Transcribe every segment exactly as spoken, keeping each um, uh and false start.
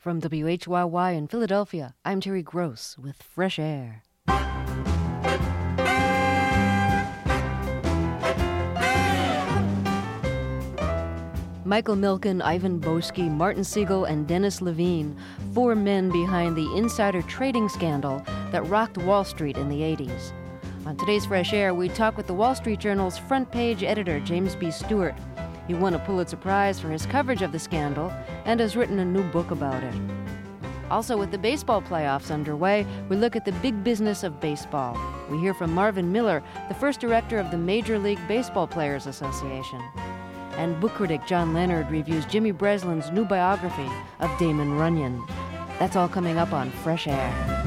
From W H Y Y in Philadelphia, I'm Terry Gross with Fresh Air. Michael Milken, Ivan Boesky, Martin Siegel, and Dennis Levine, four men behind the insider trading scandal that rocked Wall Street in the eighties. On today's Fresh Air, we talk with the Wall Street Journal's front page editor, James B. Stewart. He won a Pulitzer Prize for his coverage of the scandal and has written a new book about it. Also, with the baseball playoffs underway, we look at the big business of baseball. We hear from Marvin Miller, the first director of the Major League Baseball Players Association. And book critic John Leonard reviews Jimmy Breslin's new biography of Damon Runyon. That's all coming up on Fresh Air.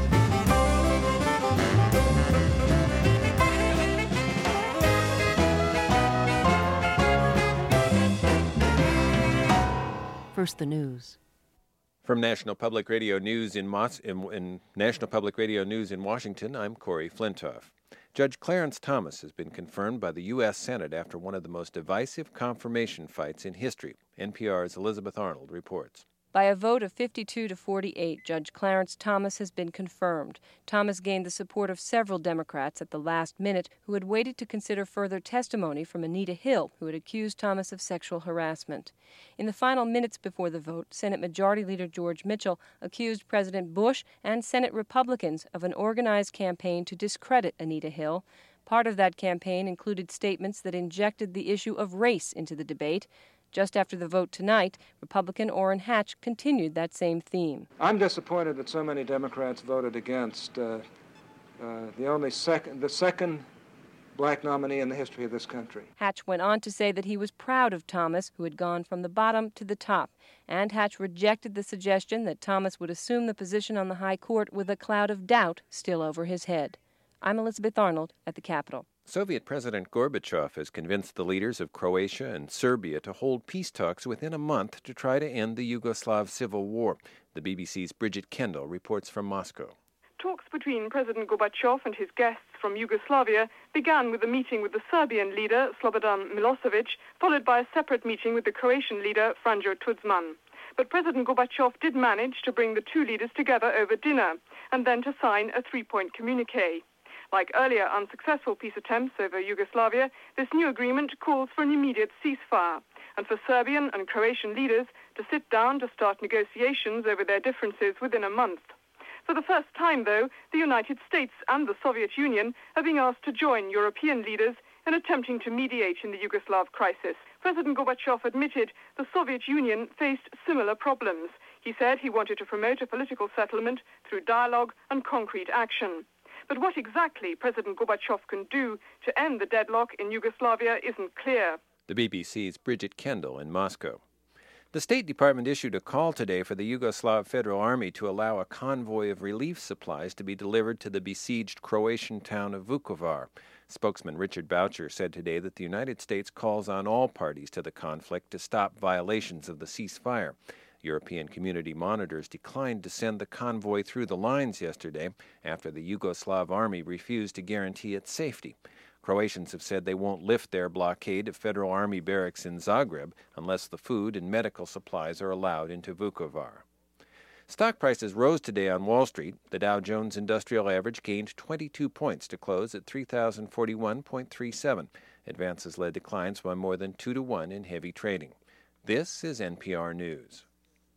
First, the news. From National Public Radio News in, Mos- in, in National Public Radio News in Washington, I'm Corey Flintoff. Judge Clarence Thomas has been confirmed by the U S Senate after one of the most divisive confirmation fights in history. N P R's Elizabeth Arnold reports. By a vote of fifty-two to forty-eight, Judge Clarence Thomas has been confirmed. Thomas gained the support of several Democrats at the last minute who had waited to consider further testimony from Anita Hill, who had accused Thomas of sexual harassment. In the final minutes before the vote, Senate Majority Leader George Mitchell accused President Bush and Senate Republicans of an organized campaign to discredit Anita Hill. Part of that campaign included statements that injected the issue of race into the debate. Just after the vote tonight, Republican Orrin Hatch continued that same theme. I'm disappointed that so many Democrats voted against uh, uh, the only second, the second black nominee in the history of this country. Hatch went on to say that he was proud of Thomas, who had gone from the bottom to the top. And Hatch rejected the suggestion that Thomas would assume the position on the high court with a cloud of doubt still over his head. I'm Elizabeth Arnold at the Capitol. Soviet President Gorbachev has convinced the leaders of Croatia and Serbia to hold peace talks within a month to try to end the Yugoslav civil war. The B B C's Bridget Kendall reports from Moscow. Talks between President Gorbachev and his guests from Yugoslavia began with a meeting with the Serbian leader, Slobodan Milosevic, followed by a separate meeting with the Croatian leader, Franjo Tudjman. But President Gorbachev did manage to bring the two leaders together over dinner and then to sign a three-point communique. Like earlier unsuccessful peace attempts over Yugoslavia, this new agreement calls for an immediate ceasefire and for Serbian and Croatian leaders to sit down to start negotiations over their differences within a month. For the first time, though, the United States and the Soviet Union are being asked to join European leaders in attempting to mediate in the Yugoslav crisis. President Gorbachev admitted the Soviet Union faced similar problems. He said he wanted to promote a political settlement through dialogue and concrete action. But what exactly President Gorbachev can do to end the deadlock in Yugoslavia isn't clear. The B B C's Bridget Kendall in Moscow. The State Department issued a call today for the Yugoslav Federal Army to allow a convoy of relief supplies to be delivered to the besieged Croatian town of Vukovar. Spokesman Richard Boucher said today that the United States calls on all parties to the conflict to stop violations of the ceasefire. European community monitors declined to send the convoy through the lines yesterday after the Yugoslav army refused to guarantee its safety. Croatians have said they won't lift their blockade of Federal Army barracks in Zagreb unless the food and medical supplies are allowed into Vukovar. Stock prices rose today on Wall Street. The Dow Jones Industrial Average gained twenty-two points to close at three thousand forty-one point three seven. Advances led declines by more than two to one in heavy trading. This is N P R News.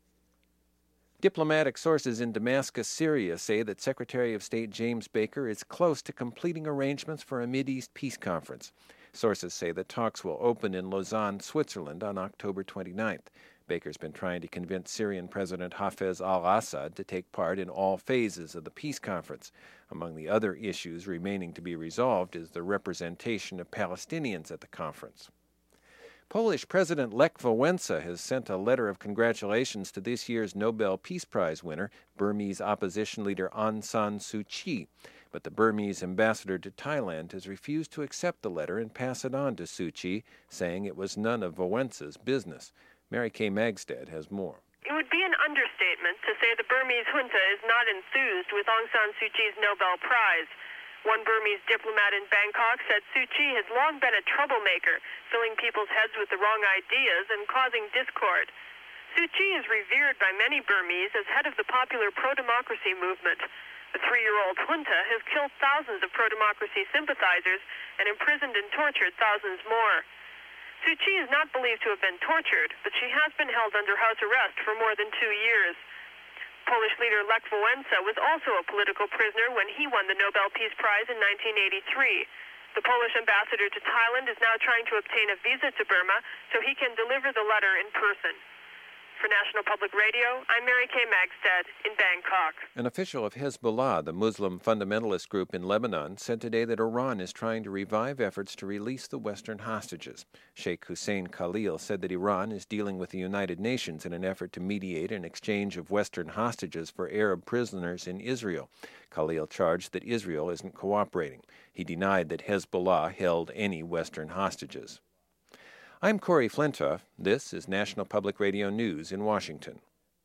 Diplomatic sources in Damascus, Syria, say that Secretary of State James Baker is close to completing arrangements for a Mideast peace conference. Sources say that talks will open in Lausanne, Switzerland on October twenty-ninth. Baker's been trying to convince Syrian President Hafez al-Assad to take part in all phases of the peace conference. Among the other issues remaining to be resolved is the representation of Palestinians at the conference. Polish President Lech Wałęsa has sent a letter of congratulations to this year's Nobel Peace Prize winner, Burmese opposition leader Aung San Suu Kyi. But the Burmese ambassador to Thailand has refused to accept the letter and pass it on to Suu Kyi, saying it was none of Wałęsa's business. Mary Kay Magstad has more. It would be an understatement to say the Burmese junta is not enthused with Aung San Suu Kyi's Nobel Prize. One Burmese diplomat in Bangkok said Suu Kyi has long been a troublemaker, filling people's heads with the wrong ideas and causing discord. Suu Kyi is revered by many Burmese as head of the popular pro-democracy movement. The three-year-old junta has killed thousands of pro-democracy sympathizers and imprisoned and tortured thousands more. Suu Kyi is not believed to have been tortured, but she has been held under house arrest for more than two years. Polish leader Lech Wałęsa was also a political prisoner when he won the Nobel Peace Prize in nineteen eighty-three. The Polish ambassador to Thailand is now trying to obtain a visa to Burma so he can deliver the letter in person. For National Public Radio, I'm Mary Kay Magstead in Bangkok. An official of Hezbollah, the Muslim fundamentalist group in Lebanon, said today that Iran is trying to revive efforts to release the Western hostages. Sheikh Hussein Khalil said that Iran is dealing with the United Nations in an effort to mediate an exchange of Western hostages for Arab prisoners in Israel. Khalil charged that Israel isn't cooperating. He denied that Hezbollah held any Western hostages. I'm Corey Flintoff. This is National Public Radio News in Washington.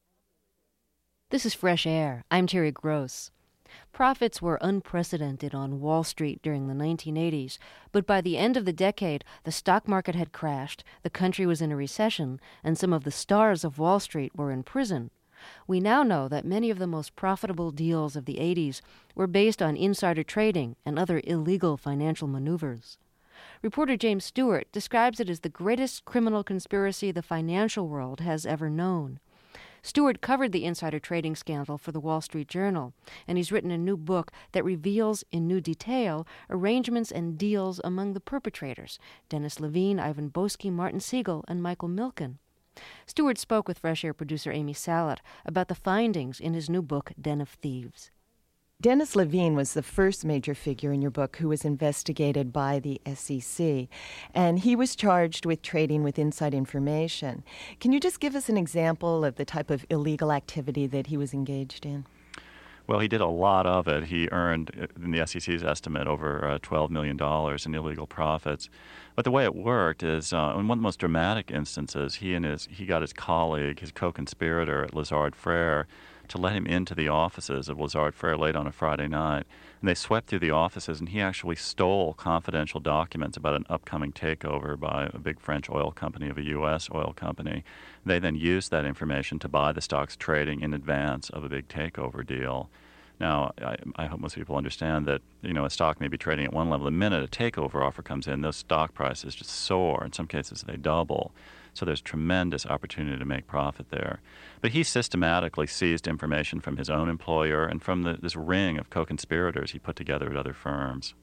This is Fresh Air. I'm Terry Gross. Profits were unprecedented on Wall Street during the nineteen eighties, but by the end of the decade, the stock market had crashed, the country was in a recession, and some of the stars of Wall Street were in prison. We now know that many of the most profitable deals of the eighties were based on insider trading and other illegal financial maneuvers. Reporter James Stewart describes it as the greatest criminal conspiracy the financial world has ever known. Stewart covered the insider trading scandal for the Wall Street Journal, and he's written a new book that reveals in new detail arrangements and deals among the perpetrators, Dennis Levine, Ivan Boesky, Martin Siegel, and Michael Milken. Stewart spoke with Fresh Air producer Amy Salat about the findings in his new book, Den of Thieves. Dennis Levine was the first major figure in your book who was investigated by the S E C, and he was charged with trading with inside information. Can you just give us an example of the type of illegal activity that he was engaged in? Well, he did a lot of it. He earned, in the S E C's estimate, over uh, twelve million dollars in illegal profits. But the way it worked is, uh, in one of the most dramatic instances, he and his he got his colleague, his co-conspirator at Lazard Frères, to let him into the offices of Lazard Frères late on a Friday night. And they swept through the offices, and he actually stole confidential documents about an upcoming takeover by a big French oil company of a U S oil company. They then used that information to buy the stocks trading in advance of a big takeover deal. Now, I, I hope most people understand that, you know, a stock may be trading at one level. The minute a takeover offer comes in, those stock prices just soar. In some cases, they double. So there's tremendous opportunity to make profit there. But he systematically seized information from his own employer and from the, this ring of co-conspirators he put together at other firms.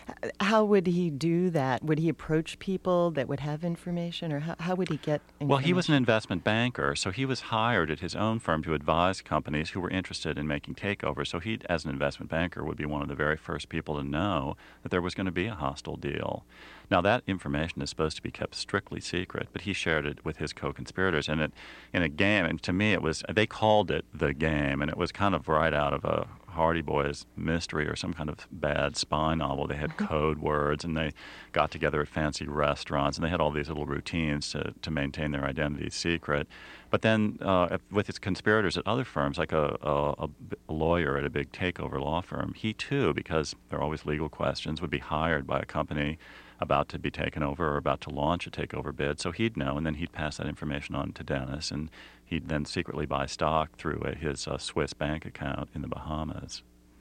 How would he do that? Would he approach people that would have information, or how, how would he get information? Well, he was an investment banker, so he was hired at his own firm to advise companies who were interested in making takeovers. So he, as an investment banker, would be one of the very first people to know that there was going to be a hostile deal. Now, that information is supposed to be kept strictly secret, but he shared it with his co-conspirators. And it, in a game, and to me it was, they called it The Game, and it was kind of right out of a Hardy Boys mystery or some kind of bad spy novel. They had code words, and they got together at fancy restaurants, and they had all these little routines to, to maintain their identity secret. But then uh, with his conspirators at other firms, like a, a, a lawyer at a big takeover law firm, he too, because there are always legal questions, would be hired by a company about to be taken over or about to launch a takeover bid. So he'd know, and then he'd pass that information on to Dennis, and he'd then secretly buy stock through a, his uh, Swiss bank account in the Bahamas.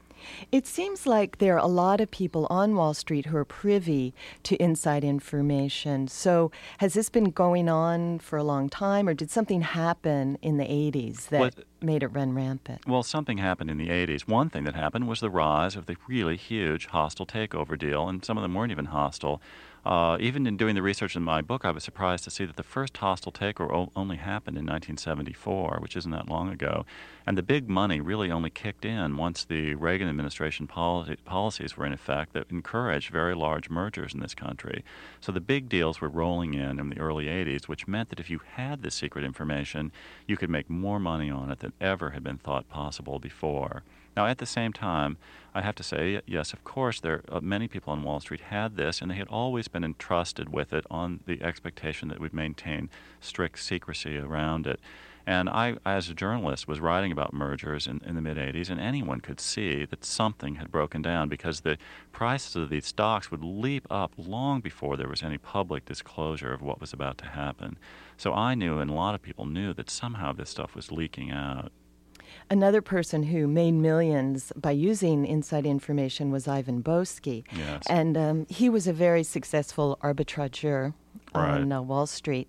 It seems like there are a lot of people on Wall Street who are privy to inside information. So has this been going on for a long time, or did something happen in the eighties that what, made it run rampant? Well, something happened in the eighties. One thing that happened was the rise of the really huge hostile takeover deal, and some of them weren't even hostile. Uh, even in doing the research in my book, I was surprised to see that the first hostile takeover o- only happened in nineteen seventy-four, which isn't that long ago. And the big money really only kicked in once the Reagan administration policy, policies were in effect that encouraged very large mergers in this country. So the big deals were rolling in in the early eighties, which meant that if you had this secret information, you could make more money on it than ever had been thought possible before. Now, at the same time, I have to say, yes, of course, there uh, many people on Wall Street had this, and they had always been entrusted with it on the expectation that we'd maintain strict secrecy around it. And I, as a journalist, was writing about mergers in, in the mid-eighties, and anyone could see that something had broken down because the prices of these stocks would leap up long before there was any public disclosure of what was about to happen. So I knew, and a lot of people knew, that somehow this stuff was leaking out. Another person who made millions by using inside information was Ivan Boesky. Yes. And um, he was a very successful arbitrageur Right. on uh, Wall Street.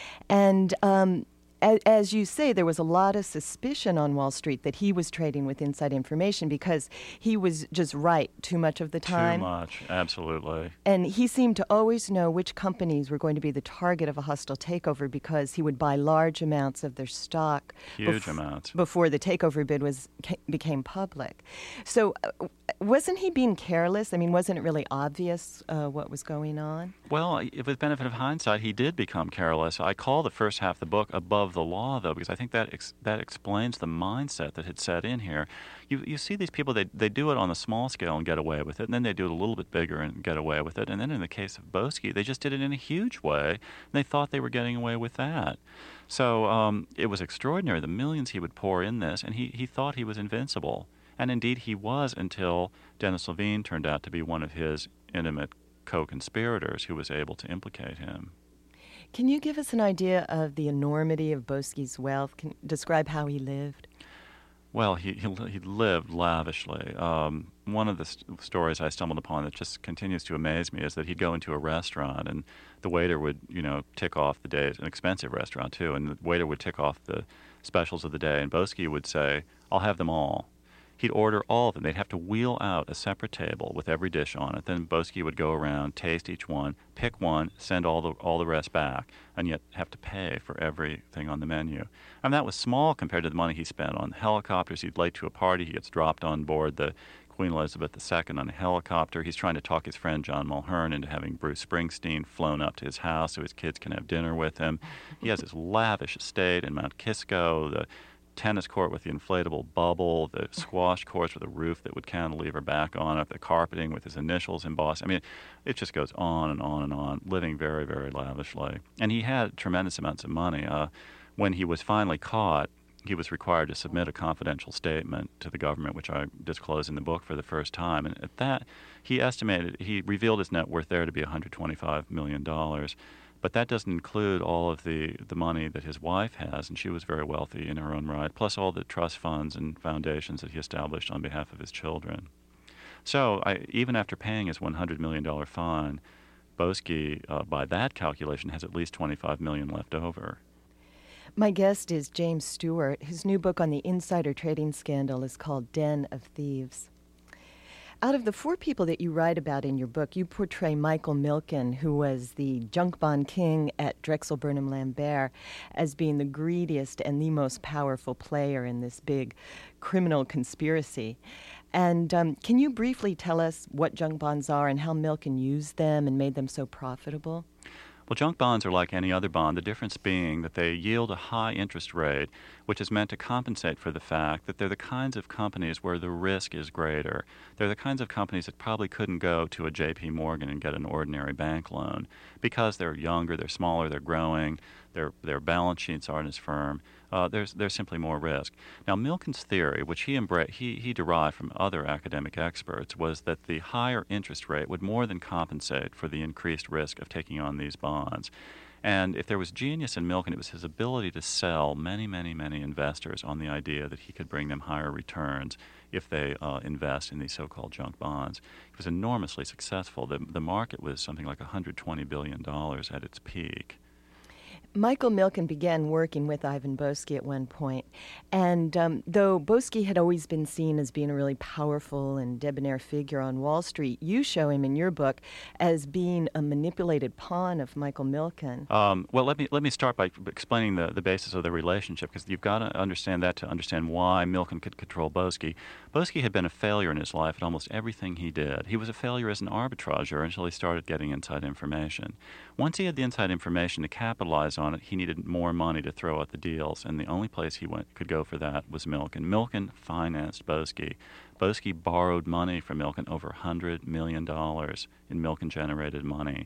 And um, a- as you say, there was a lot of suspicion on Wall Street that he was trading with inside information because he was just right too much of the time. Too much, absolutely. And he seemed to always know which companies were going to be the target of a hostile takeover because he would buy large amounts of their stock Huge bef- amounts. before the takeover bid was ca- became public. So uh, wasn't he being careless? I mean, wasn't it really obvious uh, what was going on? Well, with benefit of hindsight, he did become careless. I call the first half of the book Above the Law, though, because I think that ex- that explains the mindset that had set in here. You you see these people, they they do it on a small scale and get away with it, and then they do it a little bit bigger and get away with it. And then in the case of Boesky, they just did it in a huge way, and they thought they were getting away with that. So um, it was extraordinary, the millions he would pour in this, and he, he thought he was invincible. And indeed he was until Dennis Levine turned out to be one of his intimate co-conspirators who was able to implicate him. Can you give us an idea of the enormity of Boesky's wealth? Can describe how he lived? Well, he he, he lived lavishly. Um, one of the st- stories I stumbled upon that just continues to amaze me is that he'd go into a restaurant and the waiter would, you know, tick off the day. It's an expensive restaurant too, and the waiter would tick off the specials of the day, and Boesky would say, "I'll have them all." He'd order all of them. They'd have to wheel out a separate table with every dish on it. Then Boesky would go around, taste each one, pick one, send all the all the rest back, and yet have to pay for everything on the menu. And that was small compared to the money he spent on helicopters. He'd late to a party. He gets dropped on board the Queen Elizabeth the Second on a helicopter. He's trying to talk his friend John Mulhern into having Bruce Springsteen flown up to his house so his kids can have dinner with him. He has this lavish estate in Mount Kisco, the tennis court with the inflatable bubble, the squash courts with a roof that would cantilever back on it, the carpeting with his initials embossed. I mean, it just goes on and on and on, living very, very lavishly. And he had tremendous amounts of money. Uh, when he was finally caught, he was required to submit a confidential statement to the government, which I disclose in the book for the first time. And at that, he estimated, he revealed his net worth there to be one hundred twenty-five million dollars. But that doesn't include all of the, the money that his wife has, and she was very wealthy in her own right, plus all the trust funds and foundations that he established on behalf of his children. So I, even after paying his one hundred million dollars fine, Boesky, uh, by that calculation, has at least twenty-five million dollars left over. My guest is James Stewart. His new book on the insider trading scandal is called Den of Thieves. Out of the four people that you write about in your book, you portray Michael Milken, who was the junk bond king at Drexel Burnham Lambert, as being the greediest and the most powerful player in this big criminal conspiracy. And um, can you briefly tell us what junk bonds are and how Milken used them and made them so profitable? Well, junk bonds are like any other bond, the difference being that they yield a high interest rate, which is meant to compensate for the fact that they're the kinds of companies where the risk is greater. They're the kinds of companies that probably couldn't go to a J P Morgan and get an ordinary bank loan because they're younger, they're smaller, they're growing, their their balance sheets aren't as firm. Uh, there's there's simply more risk. Now, Milken's theory, which he embra- he he derived from other academic experts, was that the higher interest rate would more than compensate for the increased risk of taking on these bonds. And if there was genius in Milken, it was his ability to sell many, many, many investors on the idea that he could bring them higher returns if they uh, invest in these so-called junk bonds. He was enormously successful. The, the market was something like one hundred twenty billion dollars at its peak. Michael Milken began working with Ivan Boesky at one point, and um, though Boesky had always been seen as being a really powerful and debonair figure on Wall Street, you show him in your book as being a manipulated pawn of Michael Milken. Um, well, let me let me start by explaining the, the basis of the relationship, because you've got to understand that to understand why Milken could control Boesky. Boesky had been a failure in his life at almost everything he did. He was a failure as an arbitrager until he started getting inside information. Once he had the inside information to capitalize on it, he needed more money to throw out the deals, and the only place he went could go for that was Milken. Milken financed Boesky. Boesky borrowed money from Milken, over one hundred million dollars in Milken-generated money.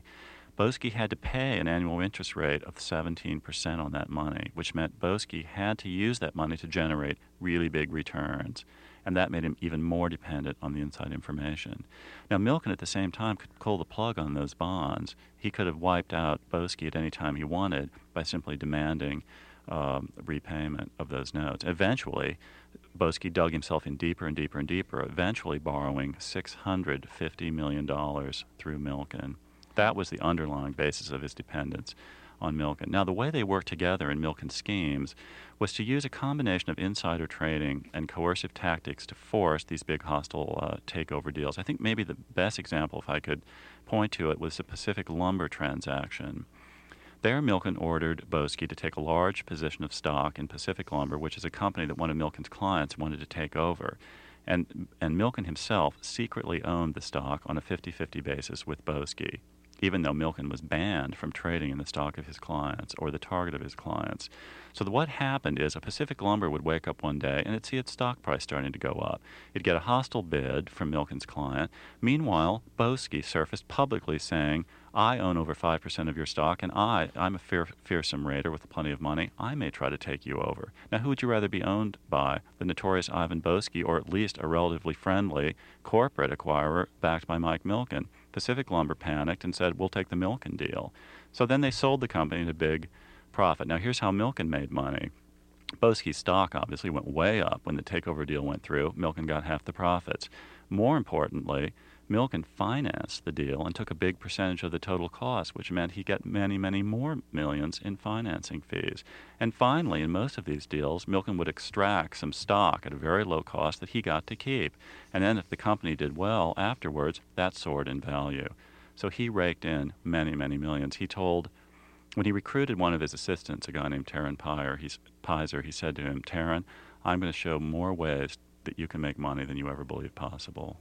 Boesky had to pay an annual interest rate of seventeen percent on that money, which meant Boesky had to use that money to generate really big returns. And that made him even more dependent on the inside information. Now, Milken at the same time could pull the plug on those bonds. He could have wiped out Boesky at any time he wanted by simply demanding um, repayment of those notes. Eventually, Boesky dug himself in deeper and deeper and deeper, eventually borrowing six hundred fifty million dollars through Milken. That was the underlying basis of his dependence on Milken. Now, the way they worked together in Milken's schemes was to use a combination of insider trading and coercive tactics to force these big hostile uh, takeover deals. I think maybe the best example, if I could point to it, was the Pacific Lumber transaction. There, Milken ordered Boesky to take a large position of stock in Pacific Lumber, which is a company that one of Milken's clients wanted to take over. And, and Milken himself secretly owned the stock on a fifty-fifty basis with Boesky, even though Milken was banned from trading in the stock of his clients or the target of his clients. So the, what happened is a Pacific Lumber would wake up one day and it'd see its stock price starting to go up. It'd get a hostile bid from Milken's client. Meanwhile, Boesky surfaced publicly saying, I own over five percent of your stock, and I, I'm a fear, fearsome raider with plenty of money. I may try to take you over. Now, who would you rather be owned by? The notorious Ivan Boesky, or at least a relatively friendly corporate acquirer backed by Mike Milken? Pacific Lumber panicked and said, we'll take the Milken deal. So then they sold the company at a big profit. Now, here's how Milken made money. Boesky's stock obviously went way up when the takeover deal went through. Milken got half the profits. More importantly, Milken financed the deal and took a big percentage of the total cost, which meant he got many, many more millions in financing fees. And finally, in most of these deals, Milken would extract some stock at a very low cost that he got to keep. And then if the company did well afterwards, that soared in value. So he raked in many, many millions. He told, when he recruited one of his assistants, a guy named Terran Pizer, he's, Pizer, he said to him, Terran, I'm going to show more ways that you can make money than you ever believed possible.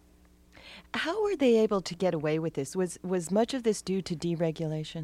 How were they able to get away with this? Was was much of this due to deregulation?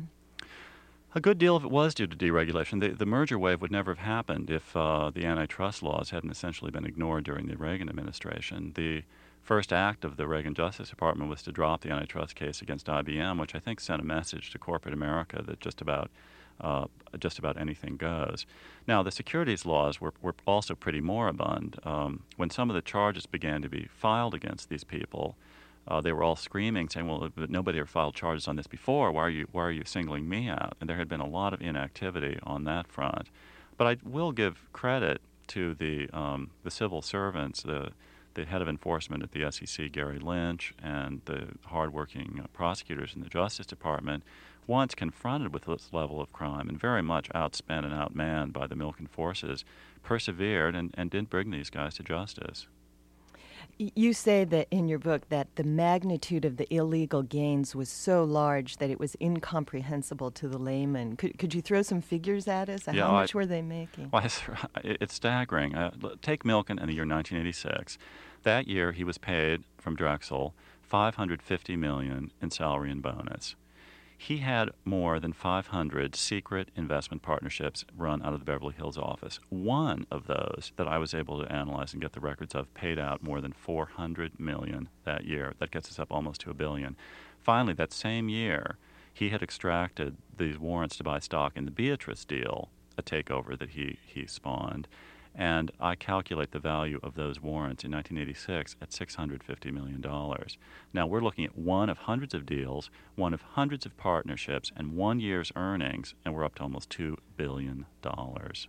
A good deal of it was due to deregulation. The, the merger wave would never have happened if uh, the antitrust laws hadn't essentially been ignored during the Reagan administration. The first act of the Reagan Justice Department was to drop the antitrust case against I B M, which I think sent a message to corporate America that just about uh, just about anything goes. Now, the securities laws were, were also pretty moribund. Um, when some of the charges began to be filed against these people, Uh, they were all screaming, saying, well, but nobody ever filed charges on this before. Why are you why are you singling me out? And there had been a lot of inactivity on that front. But I will give credit to the um, the civil servants, the the head of enforcement at the S E C, Gary Lynch, and the hardworking uh, prosecutors in the Justice Department, once confronted with this level of crime and very much outspent and outmanned by the Milken forces, persevered and, and did bring these guys to justice. You say that in your book that the magnitude of the illegal gains was so large that it was incomprehensible to the layman. Could could you throw some figures at us? Yeah, How much I, were they making? Well, it's, it's staggering. Uh, take Milken in the year nineteen eighty-six. That year he was paid from Drexel five hundred fifty million dollars in salary and bonus. He had more than five hundred secret investment partnerships run out of the Beverly Hills office. One of those that I was able to analyze and get the records of paid out more than four hundred million dollars that year. That gets us up almost to a billion. Finally, that same year, he had extracted these warrants to buy stock in the Beatrice deal, a takeover that he, he spawned. And I calculate the value of those warrants in nineteen eighty-six at six hundred fifty million dollars. Now, we're looking at one of hundreds of deals, one of hundreds of partnerships, and one year's earnings, and we're up to almost two billion dollars.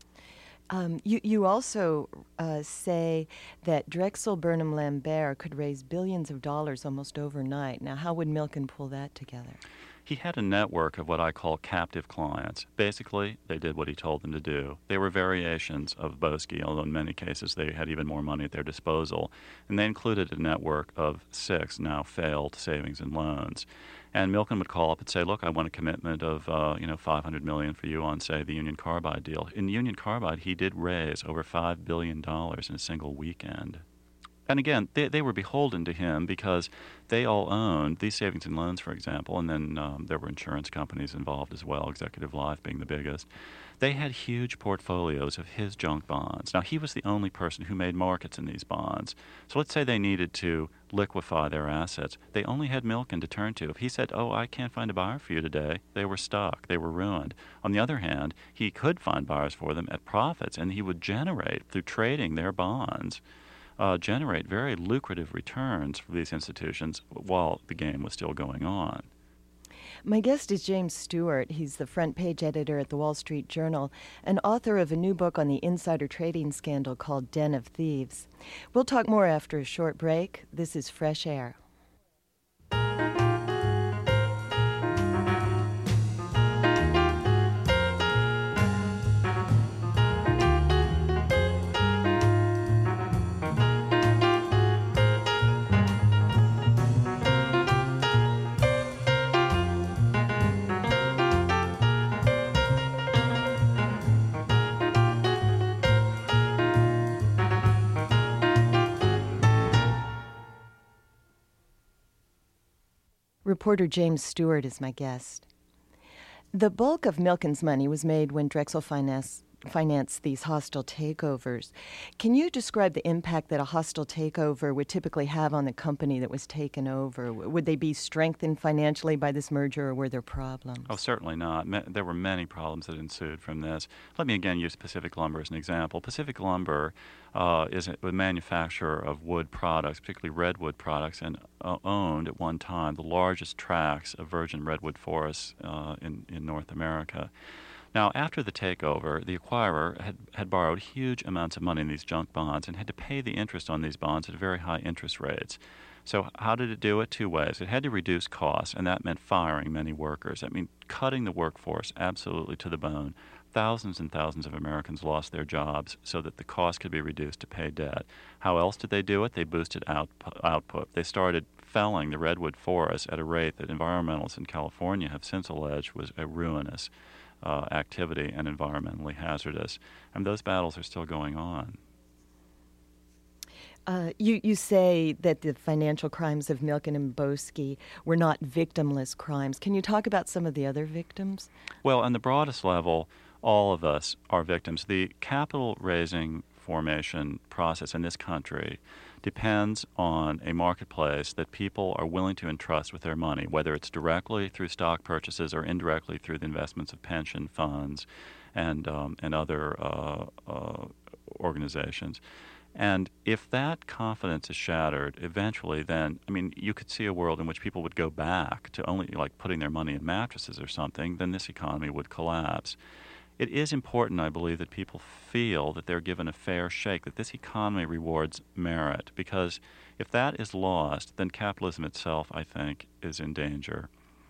Um, you, you also uh, say that Drexel Burnham Lambert could raise billions of dollars almost overnight. Now, how would Milken pull that together? He had a network of what I call captive clients. Basically, they did what he told them to do. They were variations of Boesky, although in many cases they had even more money at their disposal. And they included a network of six now failed savings and loans. And Milken would call up and say, look, I want a commitment of, uh, you know, five hundred million dollars for you on, say, the Union Carbide deal. In Union Carbide, he did raise over five billion dollars in a single weekend. And again, they, they were beholden to him because they all owned these savings and loans, for example, and then um, there were insurance companies involved as well, Executive Life being the biggest. They had huge portfolios of his junk bonds. Now, he was the only person who made markets in these bonds. So let's say they needed to liquefy their assets. They only had Milken to turn to. If he said, oh, I can't find a buyer for you today, they were stuck. They were ruined. On the other hand, he could find buyers for them at profits, and he would generate, through trading their bonds, uh, generate very lucrative returns for these institutions while the game was still going on. My guest is James Stewart. He's the front page editor at the Wall Street Journal and author of a new book on the insider trading scandal called Den of Thieves. We'll talk more after a short break. This is Fresh Air. Reporter James Stewart is my guest. The bulk of Milken's money was made when Drexel Finance financed these hostile takeovers. Can you describe the impact that a hostile takeover would typically have on the company that was taken over? Would they be strengthened financially by this merger, or were there problems? Oh, certainly not. There were many problems that ensued from this. Let me again use Pacific Lumber as an example. Pacific Lumber uh, is a manufacturer of wood products, particularly redwood products, and uh, owned at one time the largest tracts of virgin redwood forests uh, in, in North America. Now, after the takeover, the acquirer had, had borrowed huge amounts of money in these junk bonds and had to pay the interest on these bonds at very high interest rates. So how did it do it? Two ways. It had to reduce costs, and that meant firing many workers. I mean, cutting the workforce absolutely to the bone. Thousands and thousands of Americans lost their jobs so that the cost could be reduced to pay debt. How else did they do it? They boosted out, output. They started felling the redwood forests at a rate that environmentalists in California have since alleged was a ruinous Uh, activity and environmentally hazardous. And those battles are still going on. Uh, you, you say that the financial crimes of Milken and Boesky were not victimless crimes. Can you talk about some of the other victims? Well, on the broadest level, all of us are victims. The capital raising formation process in this country depends on a marketplace that people are willing to entrust with their money, whether it's directly through stock purchases or indirectly through the investments of pension funds and um, and other uh, uh, organizations. And if that confidence is shattered, eventually then, I mean, you could see a world in which people would go back to only like putting their money in mattresses or something, then this economy would collapse. It is important, I believe, that people feel that they're given a fair shake, that this economy rewards merit, because if that is lost, then capitalism itself, I think, is in danger.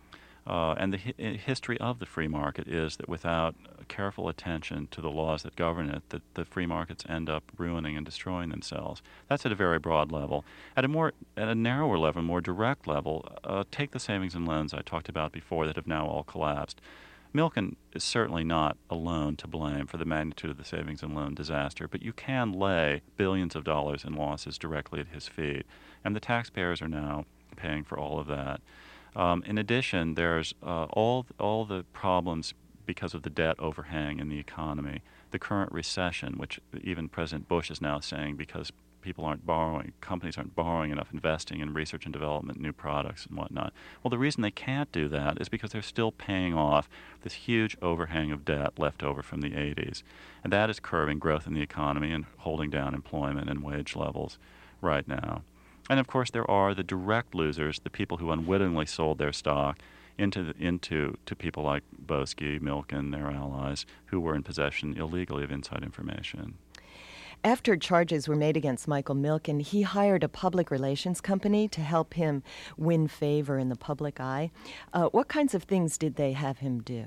Uh, and the hi- history of the free market is that without careful attention to the laws that govern it, that the free markets end up ruining and destroying themselves. That's at a very broad level. At a more, at a narrower level, more direct level, uh, take the savings and loans I talked about before that have now all collapsed. Milken is certainly not alone to blame for the magnitude of the savings and loan disaster, but you can lay billions of dollars in losses directly at his feet, and the taxpayers are now paying for all of that. Um, in addition, there's uh, all all the problems because of the debt overhang in the economy, the current recession, which even President Bush is now saying because people aren't borrowing, companies aren't borrowing enough, investing in research and development, new products and whatnot. Well, the reason they can't do that is because they're still paying off this huge overhang of debt left over from the eighties. And that is curbing growth in the economy and holding down employment and wage levels right now. And, of course, there are the direct losers, the people who unwittingly sold their stock into the, into to people like Boesky, Milken, their allies, who were in possession illegally of inside information. After charges were made against Michael Milken, he hired a public relations company to help him win favor in the public eye. Uh, what kinds of things did they have him do?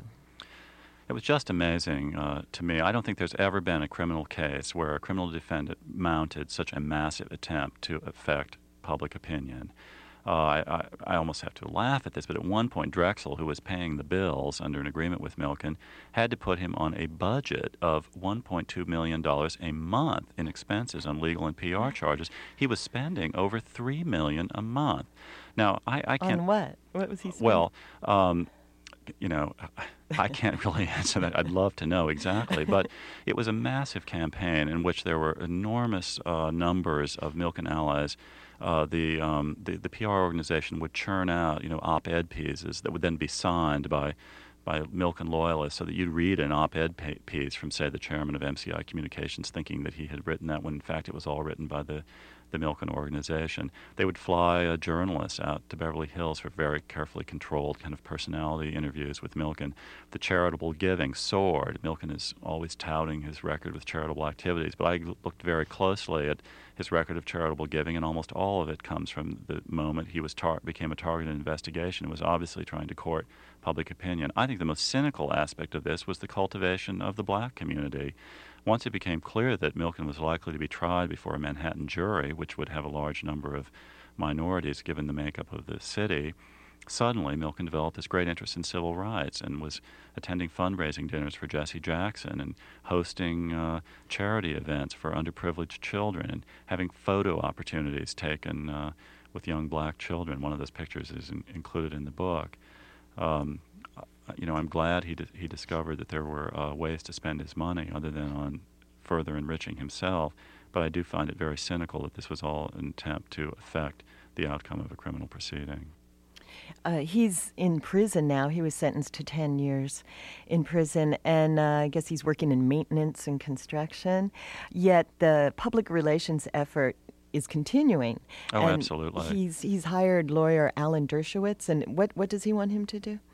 It was just amazing uh, to me. I don't think there's ever been a criminal case where a criminal defendant mounted such a massive attempt to affect public opinion. Uh, I, I, I almost have to laugh at this, but at one point Drexel, who was paying the bills under an agreement with Milken, had to put him on a budget of one point two million dollars a month in expenses on legal and P R charges. He was spending over three million dollars a month. Now, I, I can't... On what? What was he spending? Well, um, you know, I can't really answer that. I'd love to know exactly. But it was a massive campaign in which there were enormous uh, numbers of Milken allies. Uh, the, um, the the P R organization would churn out, you know, op-ed pieces that would then be signed by by Milken loyalists, so that you'd read an op-ed pa- piece from, say, the chairman of M C I Communications, thinking that he had written that, when in fact it was all written by the the Milken organization. They would fly uh, journalists out to Beverly Hills for very carefully controlled kind of personality interviews with Milken. The charitable giving soared. Milken is always touting his record with charitable activities, but I looked very closely at his record of charitable giving, and almost all of it comes from the moment he was tar- became a target of investigation and was obviously trying to court public opinion. I think the most cynical aspect of this was the cultivation of the black community. Once it became clear that Milken was likely to be tried before a Manhattan jury, which would have a large number of minorities given the makeup of the city, suddenly Milken developed this great interest in civil rights and was attending fundraising dinners for Jesse Jackson and hosting uh, charity events for underprivileged children and having photo opportunities taken uh, with young black children. One of those pictures is in- included in the book. Um, You know, I'm glad he di- he discovered that there were uh, ways to spend his money other than on further enriching himself, but I do find it very cynical that this was all an attempt to affect the outcome of a criminal proceeding. Uh, he's in prison now. He was sentenced to ten years in prison, and uh, I guess he's working in maintenance and construction. Yet the public relations effort is continuing. Oh, and absolutely. He's he's hired lawyer Alan Dershowitz, and what, what does he want him to do?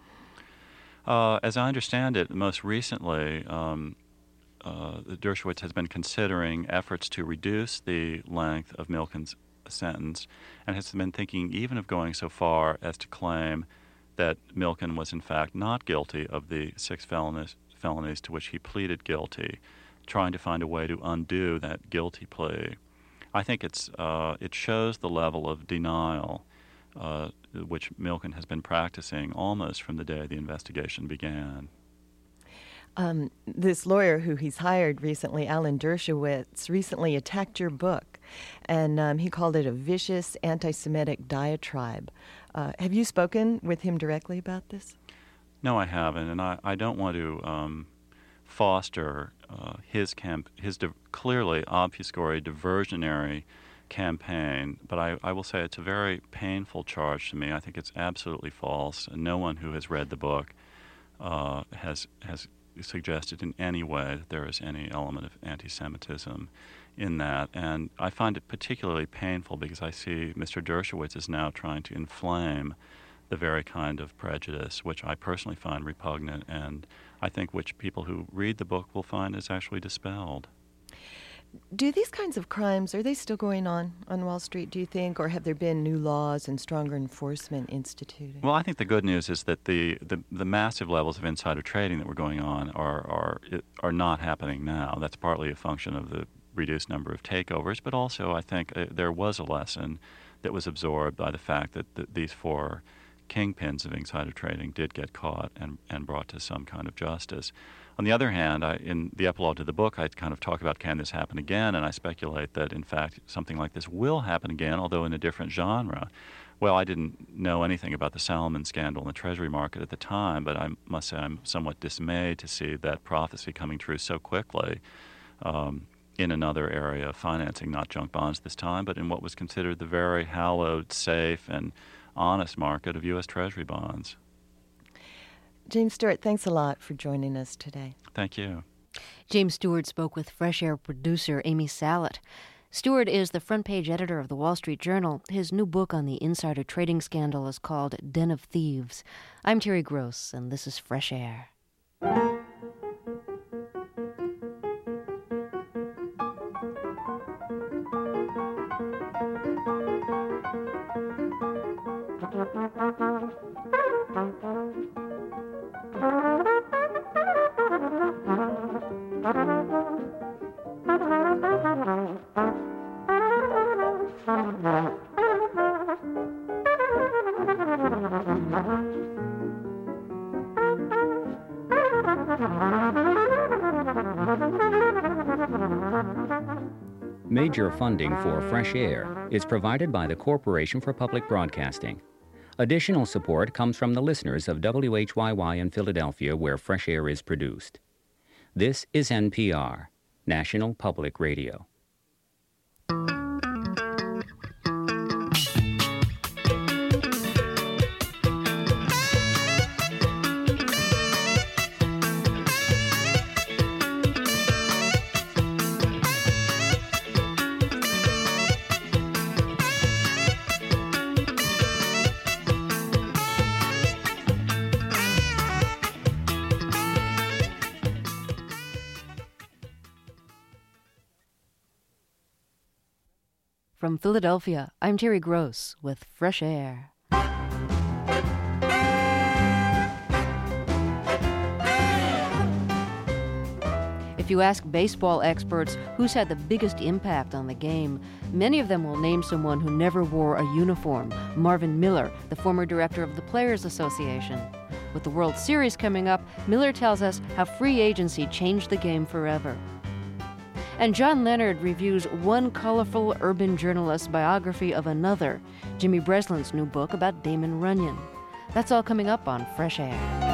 Uh, as I understand it, most recently, um, uh, Dershowitz has been considering efforts to reduce the length of Milken's sentence and has been thinking even of going so far as to claim that Milken was in fact not guilty of the six felonies, felonies to which he pleaded guilty, trying to find a way to undo that guilty plea. I think it's uh, it shows the level of denial uh, which Milken has been practicing almost from the day the investigation began. Um, this lawyer who he's hired recently, Alan Dershowitz, recently attacked your book, and um, he called it a vicious anti-Semitic diatribe. Uh, have you spoken with him directly about this? No, I haven't, and I, I don't want to um, foster uh, his camp, his di- clearly obfuscatory, diversionary campaign, but I, I will say it's a very painful charge to me. I think it's absolutely false, and no one who has read the book uh, has has suggested in any way that there is any element of anti-Semitism in that. And I find it particularly painful because I see Mister Dershowitz is now trying to inflame the very kind of prejudice which I personally find repugnant, and I think which people who read the book will find is actually dispelled. Do these kinds of crimes, are they still going on on Wall Street, do you think, or have there been new laws and stronger enforcement instituted? Well, I think the good news is that the, the, the massive levels of insider trading that were going on are, are, are not happening now. That's partly a function of the reduced number of takeovers, but also I think uh, there was a lesson that was absorbed by the fact that the, these four kingpins of insider trading did get caught and, and brought to some kind of justice. On the other hand, I, in the epilogue to the book, I kind of talk about can this happen again, and I speculate that, in fact, something like this will happen again, although in a different genre. Well, I didn't know anything about the Salomon scandal in the Treasury market at the time, but I must say I'm somewhat dismayed to see that prophecy coming true so quickly um, in another area of financing, not junk bonds this time, but in what was considered the very hallowed, safe, and honest market of U S Treasury bonds. James Stewart, thanks a lot for joining us today. Thank you. James Stewart spoke with Fresh Air producer Amy Salet. Stewart is the front page editor of the Wall Street Journal. His new book on the insider trading scandal is called Den of Thieves. I'm Terry Gross, and this is Fresh Air. Major funding for Fresh Air is provided by the Corporation for Public Broadcasting. Additional support comes from the listeners of W H Y Y in Philadelphia, where Fresh Air is produced. This is N P R, National Public Radio. From Philadelphia, I'm Terry Gross with Fresh Air. If you ask baseball experts who's had the biggest impact on the game, many of them will name someone who never wore a uniform, Marvin Miller, the former director of the Players Association. With the World Series coming up, Miller tells us how free agency changed the game forever. And John Leonard reviews one colorful urban journalist's biography of another, Jimmy Breslin's new book about Damon Runyon. That's all coming up on Fresh Air.